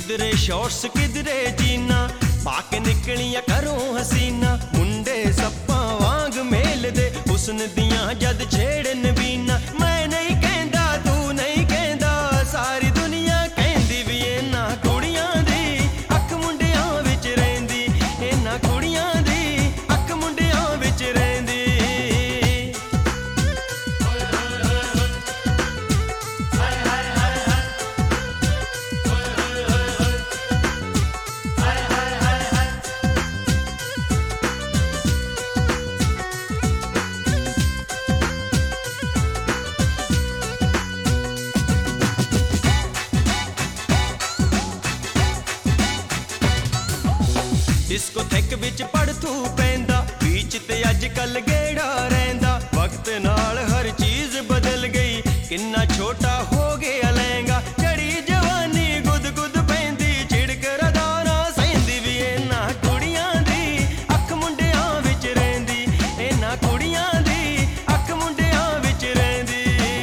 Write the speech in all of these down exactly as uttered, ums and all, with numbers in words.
किधरे शॉर्ट्स किधरे जीना पाके निकलिया करो हसीना मुंडे सप्पा वांग मेल दे हुस्न दियां जद छेड़न बीना मैं नहीं कहंदा तू नहीं कहंदा सारी दुनिया कहंदी भी इन्हां कुड़ियां दी अख मुंडियां विच रहिंदी इन्हां कुड़ियां दी अख मुंडियां विच रहिंदी डिस्को थेक विच पड़थू पैंदा बीच ते अज कल गेड़ा रहिंदा वक्त नाल हर चीज बदल गई किन्ना छोटा हो गया लहंगा चढ़ी जवानी गुद गुद पैंदी झिड़क रदाना सहिंदी भी इन्हां कुड़ियां दी अख मुंडियां विच रहिंदी इन्हां कुड़ियां दी अख मुंडियां विच रहिंदी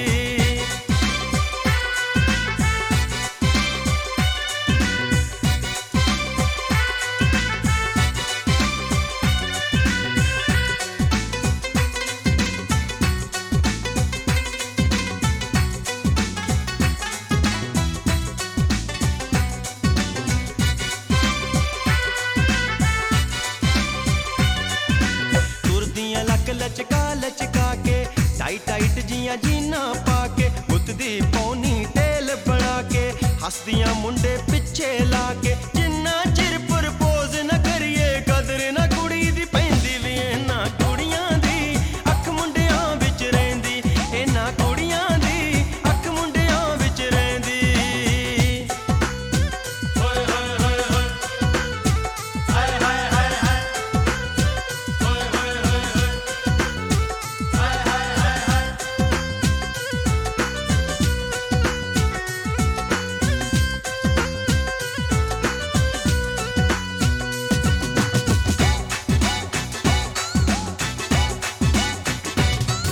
लचका लचका के टाइट टाइट जियां जीना पाके मुतदी पौनी टेल बना के हसदियां मुंडे पिछे लाके जिन्ना चिर प्रपोज न करिए कदर न कुड़ी दी पैंदी भी इन्हां कुड़ियां दी अख मुंडियां विच रहिंदी इन्हां कुड़ियां दी अख मुंडियां विच रहिंदी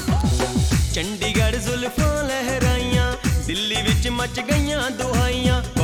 चंडीगढ़ जुल्फां लहराइयां दिल्ली विच मच गईयां दुहाइयां